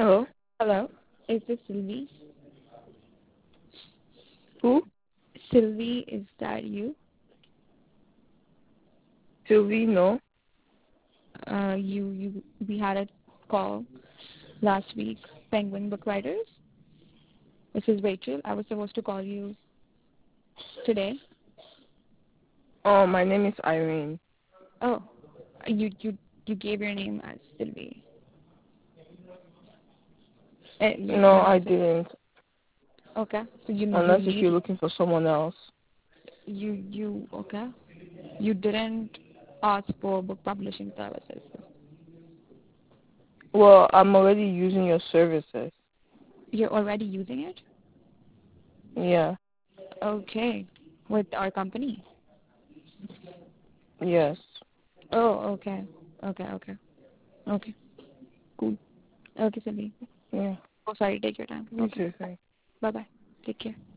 Hello? Hello. Is this Sylvie? Who? Sylvie, is that you? Sylvie? No. We had a call last week. Penguin Book Writers. This is Rachel. I was supposed to call you today. Oh, my name is Irene. Oh, you gave your name as Sylvie. No, You I never said. didn't. Okay. So you Unless if need you're looking for someone else. you okay. You didn't ask for book publishing services. Well, I'm already using your services. You're already using it? Yeah. Okay. With our company? Yes. Oh, okay. Okay. Cool. Okay, Sylvie. Yeah. Oh, sorry. Take your time. Okay. Okay, thanks. Bye-bye. Take care.